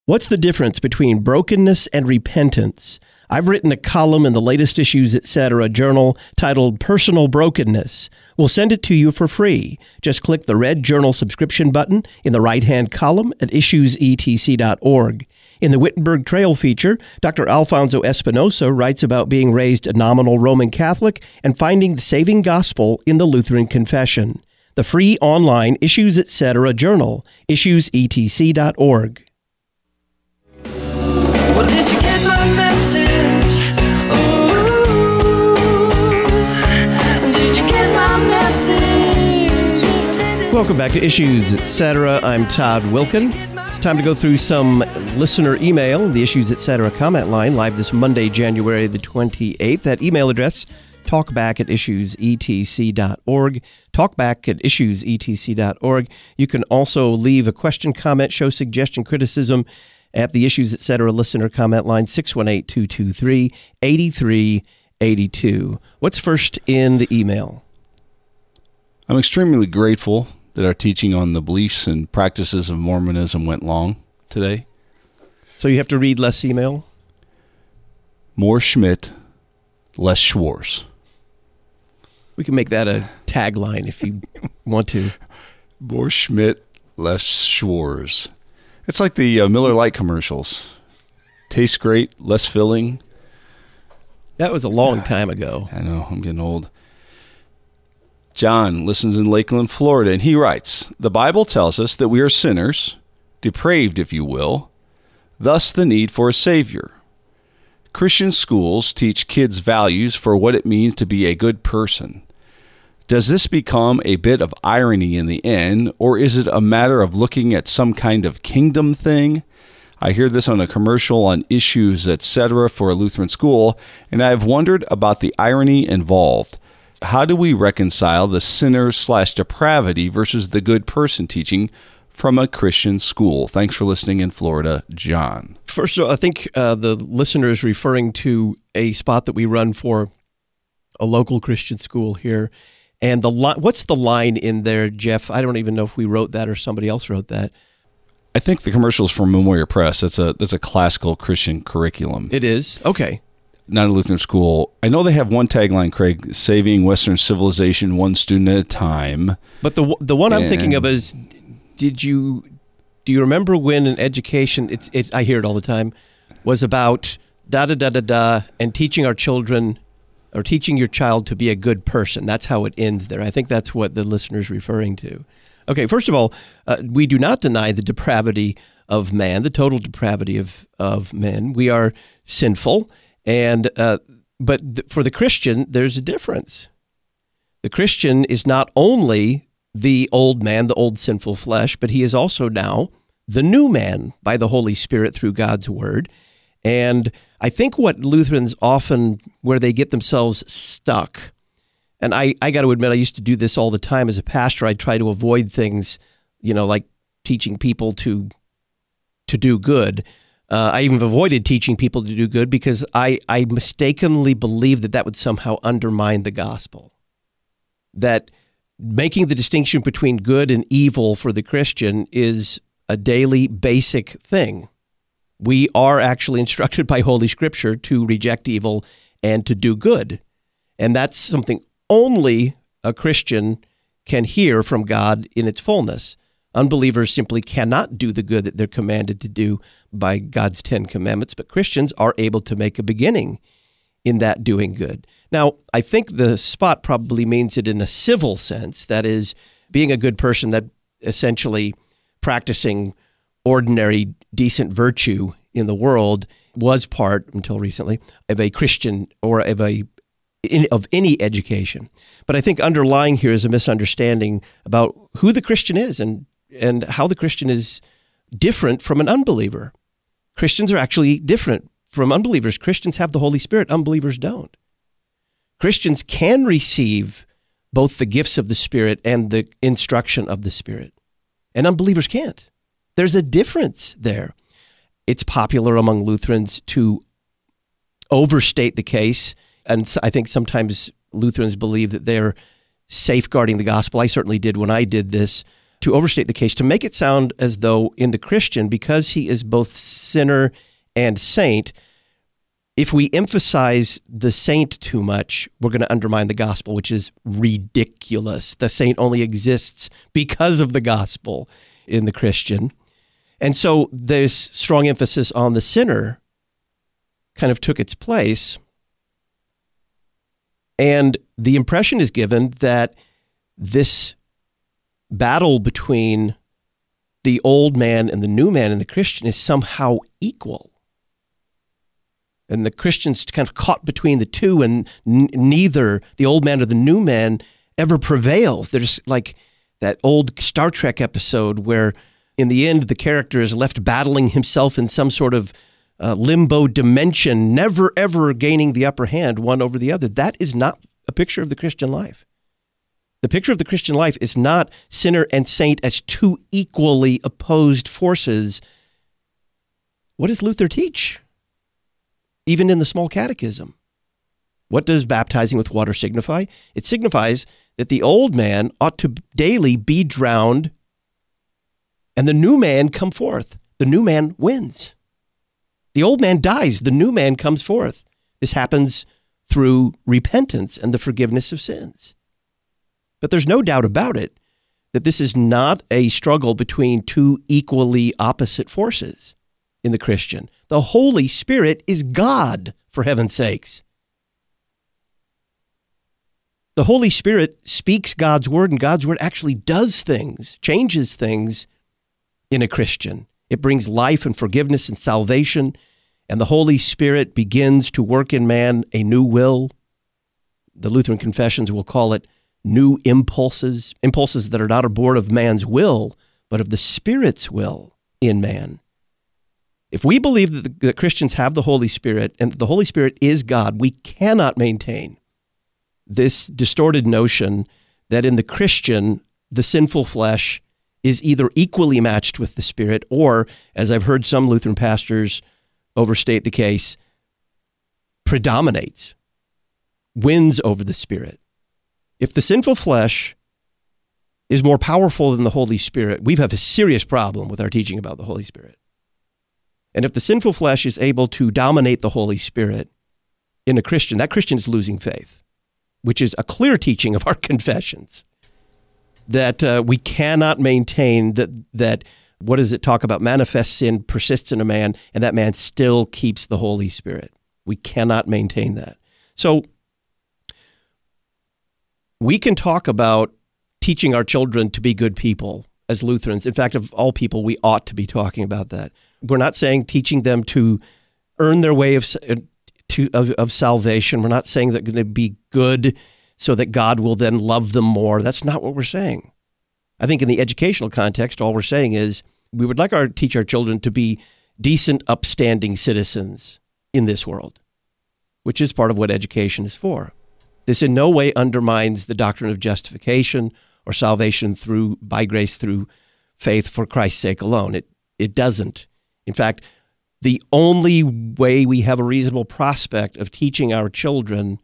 What's the difference between brokenness and repentance? I've written a column in the latest Issues Etc. journal titled Personal Brokenness. We'll send it to you for free. Just click the red journal subscription button in the right-hand column at issuesetc.org. In the Wittenberg Trail feature, Dr. Alfonso Espinosa writes about being raised a nominal Roman Catholic and finding the saving gospel in the Lutheran Confession. The free online Issues Etc. journal, issuesetc.org. Well, did you get my message? Ooh, did you get my message? Welcome back to Issues Etc. I'm Todd Wilkin. It's time to go through some listener email, the Issues Etc. comment line, live this Monday, January the 28th. That email address, talkback@issuesetc.org, talkback@issuesetc.org. You can also leave a question, comment, show suggestion, criticism at the Issues Etc. listener comment line, 618-223-8382. What's first in the email? I'm extremely grateful that our teaching on the beliefs and practices of Mormonism went long today. So you have to read less email? More Schmidt, less Schwartz. We can make that a tagline if you want to. More Schmidt, less Schwartz. It's like the Miller Lite commercials. Tastes great, less filling. That was a long time ago. I know, I'm getting old. John listens in Lakeland, Florida, and he writes, "The Bible tells us that we are sinners, depraved, if you will, thus the need for a Savior. Christian schools teach kids values for what it means to be a good person. Does this become a bit of irony in the end, or is it a matter of looking at some kind of kingdom thing? I hear this on a commercial on Issues Etc. for a Lutheran school, and I have wondered about the irony involved. How do we reconcile the sinner/depravity versus the good person teaching from a Christian school?" Thanks for listening in Florida, John. First of all, I think the listener is referring to a spot that we run for a local Christian school here. And what's the line in there, Jeff? I don't even know if we wrote that or somebody else wrote that. I think the commercial is from Memoria Press. That's a classical Christian curriculum. It is? Okay. Not a Lutheran school. I know they have one tagline, Craig, saving Western civilization one student at a time. But the one I'm thinking of is, do you remember when in education, I hear it all the time, was about da-da-da-da-da and teaching our children or teaching your child to be a good person. That's how it ends there. I think that's what the listener's referring to. Okay, first of all, we do not deny the depravity of man, the total depravity of men. We are sinful, but for the Christian, there's a difference. The Christian is not only the old man, the old sinful flesh, but he is also now the new man by the Holy Spirit through God's Word. And I think what Lutherans often, where they get themselves stuck, and I got to admit, I used to do this all the time as a pastor. I'd try to avoid things, like teaching people to do good. I even avoided teaching people to do good because I mistakenly believed that would somehow undermine the gospel. That making the distinction between good and evil for the Christian is a daily basic thing. We are actually instructed by Holy Scripture to reject evil and to do good. And that's something only a Christian can hear from God in its fullness. Unbelievers simply cannot do the good that they're commanded to do by God's 10 commandments, but Christians are able to make a beginning in that doing good. Now, I think the spot probably means it in a civil sense, that is, being a good person, that essentially practicing ordinary, decent virtue in the world was part, until recently, of a Christian or of any education. But I think underlying here is a misunderstanding about who the Christian is and how the Christian is different from an unbeliever. Christians are actually different from unbelievers. Christians have the Holy Spirit. Unbelievers don't. Christians can receive both the gifts of the Spirit and the instruction of the Spirit, and unbelievers can't. There's a difference there. It's popular among Lutherans to overstate the case, and I think sometimes Lutherans believe that they're safeguarding the gospel. I certainly did when I did this, to overstate the case, to make it sound as though in the Christian, because he is both sinner and saint, if we emphasize the saint too much, we're going to undermine the gospel, which is ridiculous. The saint only exists because of the gospel in the Christian. And so this strong emphasis on the sinner kind of took its place. And the impression is given that this battle between the old man and the new man in the Christian is somehow equal. And the Christian's kind of caught between the two, and neither the old man or the new man ever prevails. They're just like that old Star Trek episode where in the end the character is left battling himself in some sort of limbo dimension, never ever gaining the upper hand one over the other. That is not a picture of the Christian life. The picture of the Christian life is not sinner and saint as two equally opposed forces. What does Luther teach? Even in the Small Catechism. What does baptizing with water signify? It signifies that the old man ought to daily be drowned and the new man come forth. The new man wins. The old man dies. The new man comes forth. This happens through repentance and the forgiveness of sins. But there's no doubt about it that this is not a struggle between two equally opposite forces in the Christian. The Holy Spirit is God, for heaven's sakes. The Holy Spirit speaks God's word, and God's word actually does things, changes things in a Christian. It brings life and forgiveness and salvation, and the Holy Spirit begins to work in man a new will. The Lutheran confessions will call it new impulses, impulses that are not born of man's will, but of the Spirit's will in man. If we believe that Christians have the Holy Spirit and that the Holy Spirit is God, we cannot maintain this distorted notion that in the Christian, the sinful flesh is either equally matched with the Spirit or, as I've heard some Lutheran pastors overstate the case, predominates, wins over the Spirit. If the sinful flesh is more powerful than the Holy Spirit, we have a serious problem with our teaching about the Holy Spirit. And if the sinful flesh is able to dominate the Holy Spirit in a Christian, that Christian is losing faith, which is a clear teaching of our confessions, that we cannot maintain that what does it talk about? Manifest sin persists in a man, and that man still keeps the Holy Spirit. We cannot maintain that. So we can talk about teaching our children to be good people as Lutherans. In fact, of all people, we ought to be talking about that. We're not saying teaching them to earn their way of salvation. We're not saying that they're going to be good so that God will then love them more. That's not what we're saying. I think in the educational context, all we're saying is we would like to teach our children to be decent, upstanding citizens in this world, which is part of what education is for. This in no way undermines the doctrine of justification or salvation by grace through faith for Christ's sake alone. It doesn't. In fact, the only way we have a reasonable prospect of teaching our children,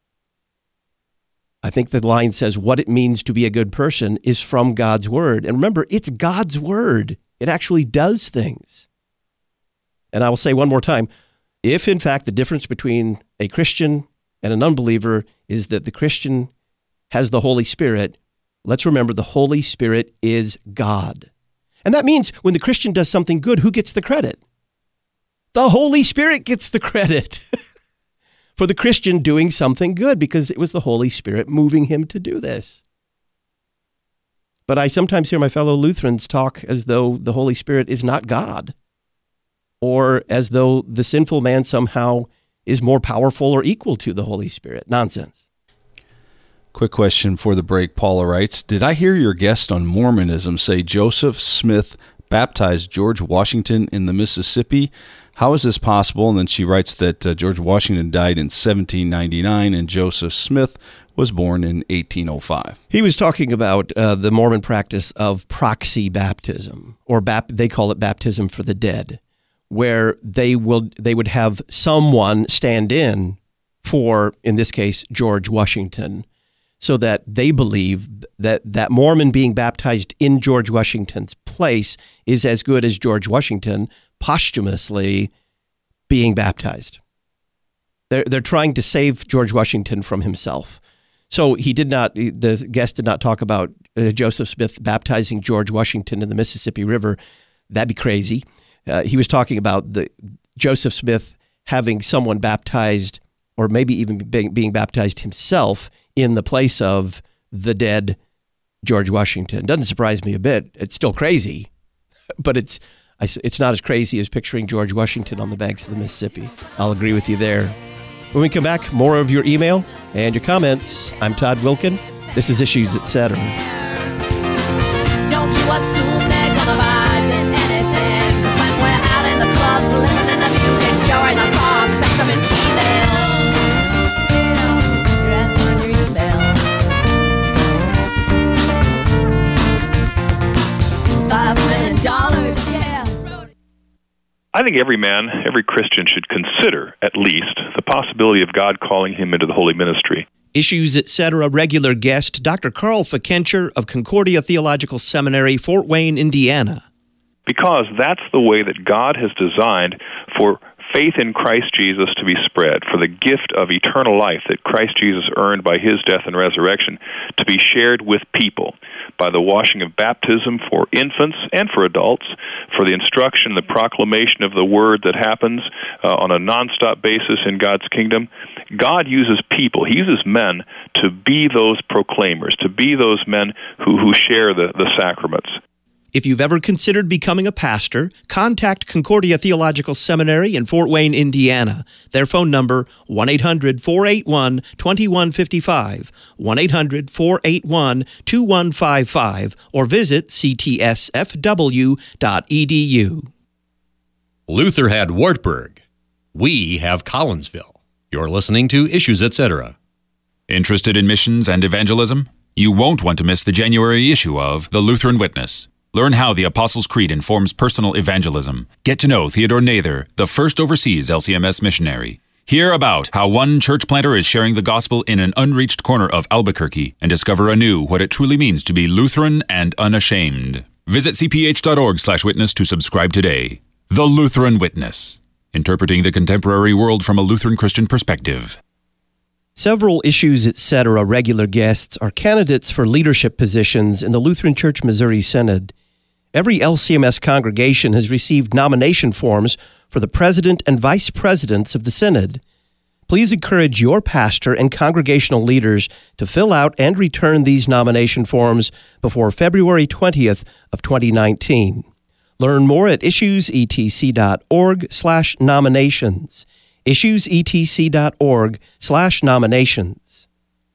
I think the line says, what it means to be a good person is from God's word. And remember, it's God's word. It actually does things. And I will say one more time, if in fact the difference between a Christian and an unbeliever is that the Christian has the Holy Spirit, let's remember the Holy Spirit is God. And that means when the Christian does something good, who gets the credit? The Holy Spirit gets the credit for the Christian doing something good because it was the Holy Spirit moving him to do this. But I sometimes hear my fellow Lutherans talk as though the Holy Spirit is not God, or as though the sinful man somehow is more powerful or equal to the Holy Spirit. Nonsense. Quick question for the break. Paula writes, did I hear your guest on Mormonism say Joseph Smith baptized George Washington in the Mississippi? How is this possible? And then she writes that George Washington died in 1799 and Joseph Smith was born in 1805. He was talking about the Mormon practice of proxy baptism, or they call it baptism for the dead, where they would have someone stand in for, in this case, George Washington, so that they believe that Mormon being baptized in George Washington's place is as good as George Washington posthumously being baptized. They're trying to save George Washington from himself. So the guest did not talk about Joseph Smith baptizing George Washington in the Mississippi River. That'd be crazy. He was talking about Joseph Smith having someone baptized, or maybe even being baptized himself in the place of the dead George Washington. Doesn't surprise me a bit. It's still crazy, but it's not as crazy as picturing George Washington on the banks of the Mississippi. I'll agree with you there. When we come back, more of your email and your comments. I'm Todd Wilkin. This is Issues Etc. Don't you assume they're gonna buy just anything? 'Cause when we're out in the clubs listening to music, you're in the car, sex them in email. You're answering your email. $5 million, yeah. I think every man, every Christian should consider, at least, the possibility of God calling him into the holy ministry. Issues Etc. regular guest, Dr. Carl Fikencher of Concordia Theological Seminary, Fort Wayne, Indiana. Because that's the way that God has designed for faith in Christ Jesus to be spread, for the gift of eternal life that Christ Jesus earned by his death and resurrection to be shared with people by the washing of baptism for infants and for adults, for the instruction, the proclamation of the word that happens on a nonstop basis in God's kingdom. God uses people, he uses men to be those proclaimers, to be those men who share the sacraments. If you've ever considered becoming a pastor, contact Concordia Theological Seminary in Fort Wayne, Indiana. Their phone number, 1-800-481-2155, 1-800-481-2155, or visit ctsfw.edu. Luther had Wartburg. We have Collinsville. You're listening to Issues Etc. Interested in missions and evangelism? You won't want to miss the January issue of The Lutheran Witness. Learn how the Apostles' Creed informs personal evangelism. Get to know Theodore Nather, the first overseas LCMS missionary. Hear about how one church planter is sharing the gospel in an unreached corner of Albuquerque, and discover anew what it truly means to be Lutheran and unashamed. Visit cph.org/witness to subscribe today. The Lutheran Witness, interpreting the contemporary world from a Lutheran Christian perspective. Several Issues Etc. regular guests are candidates for leadership positions in the Lutheran Church Missouri Synod. Every LCMS congregation has received nomination forms for the president and vice presidents of the Synod. Please encourage your pastor and congregational leaders to fill out and return these nomination forms before February 20th of 2019. Learn more at issuesetc.org/nominations. issuesetc.org/nominations.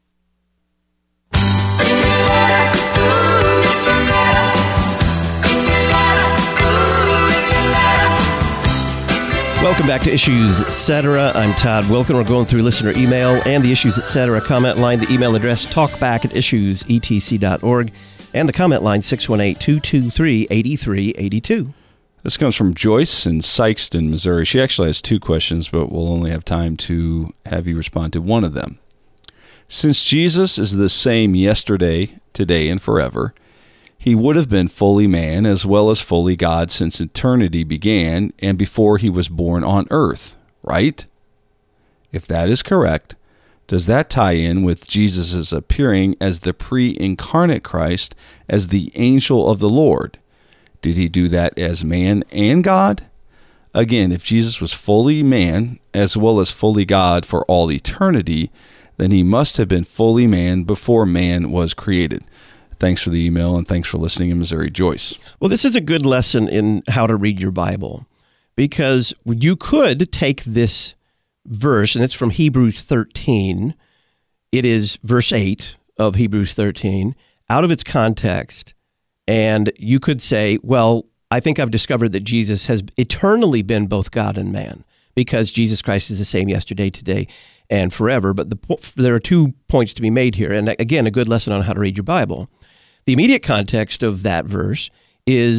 Welcome back to Issues Etc. I'm Todd Wilkin. We're going through listener email and the Issues Etc. comment line. The email address, talkback@issuesetc.org. And the comment line, 618-223-8382. This comes from Joyce in Sykeston, Missouri. She actually has two questions, but we'll only have time to have you respond to one of them. Since Jesus is the same yesterday, today, and forever, he would have been fully man as well as fully God since eternity began and before he was born on earth, right? If that is correct, does that tie in with Jesus' appearing as the pre-incarnate Christ as the angel of the Lord? Did he do that as man and God? Again, if Jesus was fully man as well as fully God for all eternity, then he must have been fully man before man was created. Thanks for the email, and thanks for listening in Missouri, Joyce. Well, this is a good lesson in how to read your Bible, because you could take this verse, and it's from Hebrews 13. It is verse 8 of Hebrews 13, out of its context, and you could say, well, I think I've discovered that Jesus has eternally been both God and man, because Jesus Christ is the same yesterday, today, and forever. But there are 2 points to be made here, and again, a good lesson on how to read your Bible. The immediate context of that verse is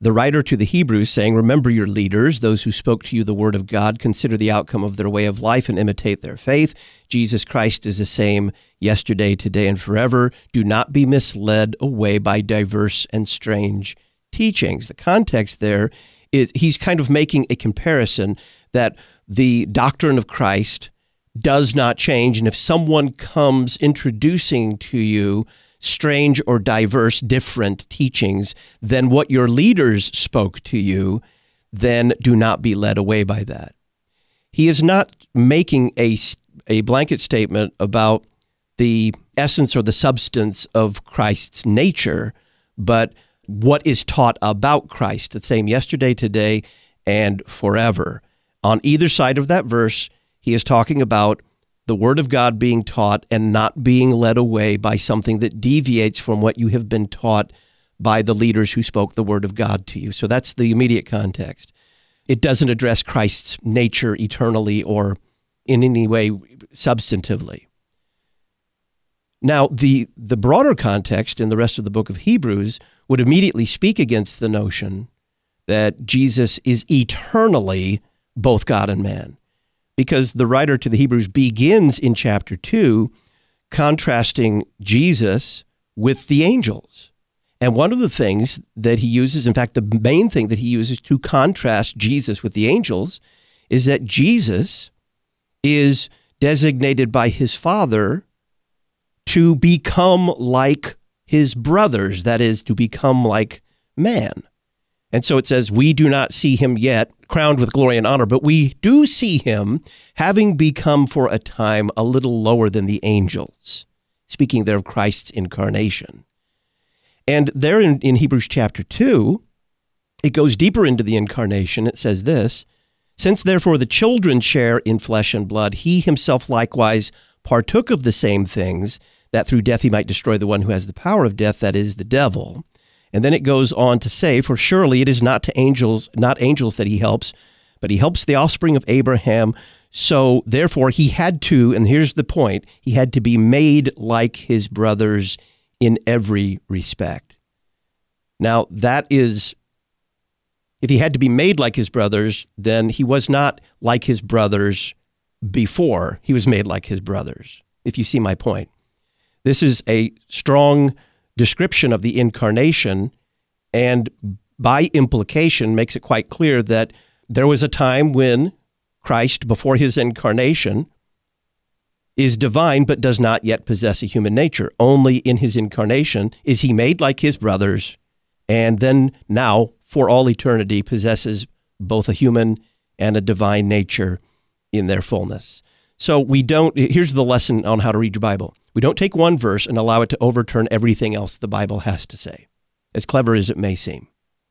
the writer to the Hebrews saying, remember your leaders, those who spoke to you the word of God, consider the outcome of their way of life and imitate their faith. Jesus Christ is the same yesterday, today, and forever. Do not be misled away by diverse and strange teachings. The context there is he's kind of making a comparison that the doctrine of Christ does not change. And if someone comes introducing to you strange or diverse, different teachings than what your leaders spoke to you, then do not be led away by that. He is not making a blanket statement about the essence or the substance of Christ's nature, but what is taught about Christ, the same yesterday, today, and forever. On either side of that verse, he is talking about the Word of God being taught and not being led away by something that deviates from what you have been taught by the leaders who spoke the Word of God to you. So that's the immediate context. It doesn't address Christ's nature eternally or in any way substantively. Now, the broader context in the rest of the book of Hebrews would immediately speak against the notion that Jesus is eternally both God and man, because the writer to the Hebrews begins in chapter 2 contrasting Jesus with the angels. And one of the things that he uses, in fact, the main thing that he uses to contrast Jesus with the angels, is that Jesus is designated by his Father to become like his brothers, that is, to become like man. And so it says, we do not see him yet crowned with glory and honor, but we do see him having become for a time a little lower than the angels, speaking there of Christ's incarnation. And there in Hebrews chapter 2, it goes deeper into the incarnation. It says this, since therefore the children share in flesh and blood, he himself likewise partook of the same things, that through death he might destroy the one who has the power of death, that is, the devil. And then it goes on to say, for surely it is not angels that he helps, but he helps the offspring of Abraham. So therefore he had to, and here's the point, he had to be made like his brothers in every respect. Now that is, if he had to be made like his brothers, then he was not like his brothers before he was made like his brothers, if you see my point. This is a strong description of the incarnation, and by implication makes it quite clear that there was a time when Christ, before his incarnation, is divine but does not yet possess a human nature. Only in his incarnation is he made like his brothers, and then now, for all eternity, possesses both a human and a divine nature in their fullness. So here's the lesson on how to read your Bible. We don't take one verse and allow it to overturn everything else the Bible has to say, as clever as it may seem.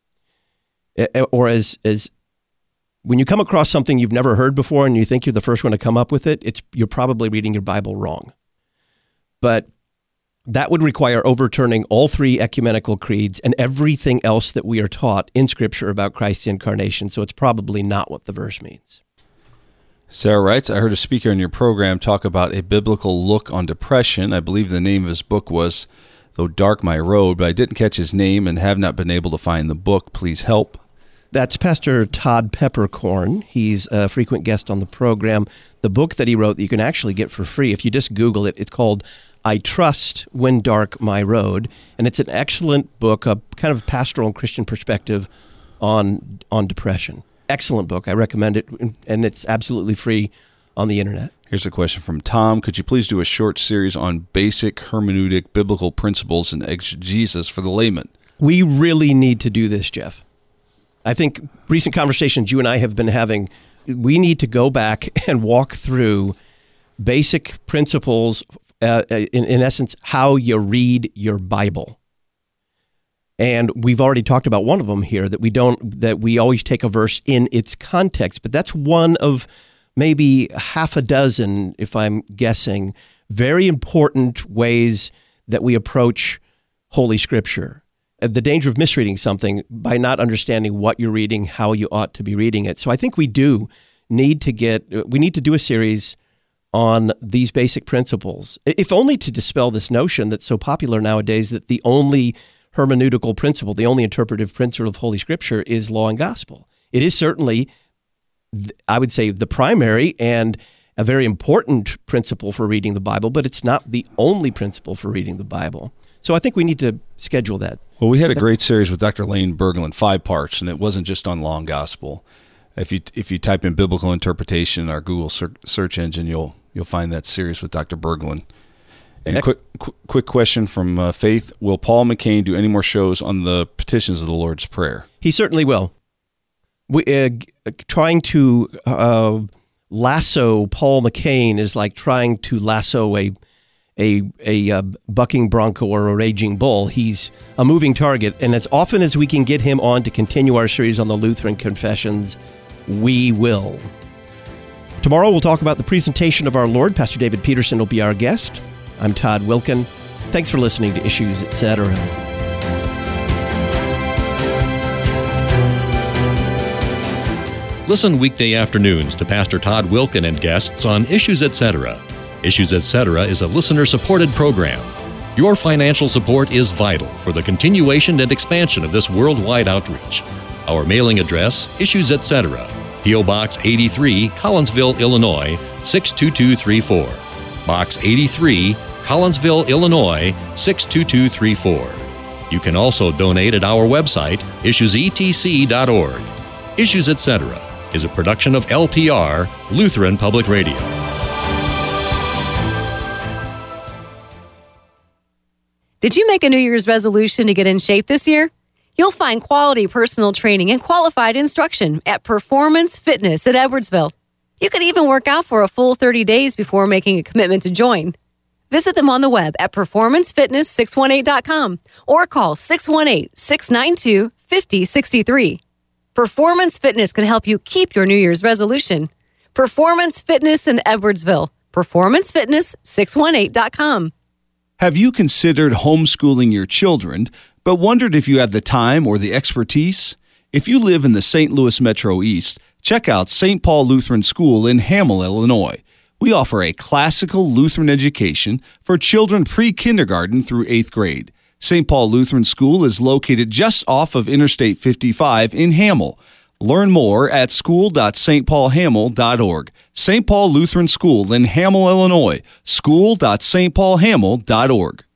Or as when you come across something you've never heard before and you think you're the first one to come up with it, you're probably reading your Bible wrong. But that would require overturning all three ecumenical creeds and everything else that we are taught in Scripture about Christ's incarnation, so it's probably not what the verse means. Sarah writes, I heard a speaker in your program talk about a biblical look on depression. I believe the name of his book was Though Dark My Road, but I didn't catch his name and have not been able to find the book. Please help. That's Pastor Todd Peppercorn. He's a frequent guest on the program. The book that he wrote that you can actually get for free, if you just Google it, it's called I Trust When Dark My Road, and it's an excellent book, a kind of pastoral and Christian perspective on depression. Excellent book. I recommend it, and it's absolutely free on the internet. Here's a question from Tom. Could you please do a short series on basic hermeneutic biblical principles and exegesis for the layman? We really need to do this, Jeff. I think recent conversations you and I have been having, we need to go back and walk through basic principles, in essence, how you read your Bible. And we've already talked about one of them here, that we always take a verse in its context, but that's one of maybe half a dozen, if I'm guessing, very important ways that we approach Holy Scripture. The danger of misreading something by not understanding what you're reading, how you ought to be reading it. So I think we need to do a series on these basic principles, if only to dispel this notion that's so popular nowadays that the only hermeneutical principle, the only interpretive principle of Holy Scripture is law and gospel. It is certainly, I would say, the primary and a very important principle for reading the Bible, but it's not the only principle for reading the Bible. So I think we need to schedule that. Well, we had a great series with Dr. Lane Berglund, 5 parts, and it wasn't just on law and gospel. If you type in biblical interpretation in our Google search engine, you'll find that series with Dr. Berglund. And quick question from Faith: will Paul McCain do any more shows on the petitions of the Lord's Prayer? He certainly will. Trying to lasso Paul McCain is like trying to lasso a bucking bronco or a raging bull. He's a moving target, and as often as we can get him on to continue our series on the Lutheran Confessions, we will. Tomorrow we'll talk about the presentation of our Lord. Pastor David Peterson will be our guest. I'm Todd Wilkin. Thanks for listening to Issues, Etc. Listen weekday afternoons to Pastor Todd Wilkin and guests on Issues, Etc. Issues, Etc. is a listener-supported program. Your financial support is vital for the continuation and expansion of this worldwide outreach. Our mailing address, Issues, Etc., P.O. Box 83, Collinsville, Illinois, 62234. Box 83, Collinsville, Illinois, 62234. You can also donate at our website, issuesetc.org. Issues, Etc. is a production of LPR, Lutheran Public Radio. Did you make a New Year's resolution to get in shape this year? You'll find quality personal training and qualified instruction at Performance Fitness at Edwardsville. You could even work out for a full 30 days before making a commitment to join. Visit them on the web at performancefitness618.com or call 618-692-5063. Performance Fitness can help you keep your New Year's resolution. Performance Fitness in Edwardsville. Performancefitness618.com. Have you considered homeschooling your children, but wondered if you have the time or the expertise? If you live in the St. Louis Metro East, check out St. Paul Lutheran School in Hamel, Illinois. We offer a classical Lutheran education for children pre-kindergarten through 8th grade. St. Paul Lutheran School is located just off of Interstate 55 in Hamel. Learn more at school.stpaulhamel.org. St. Paul Lutheran School in Hamel, Illinois. school.stpaulhamel.org.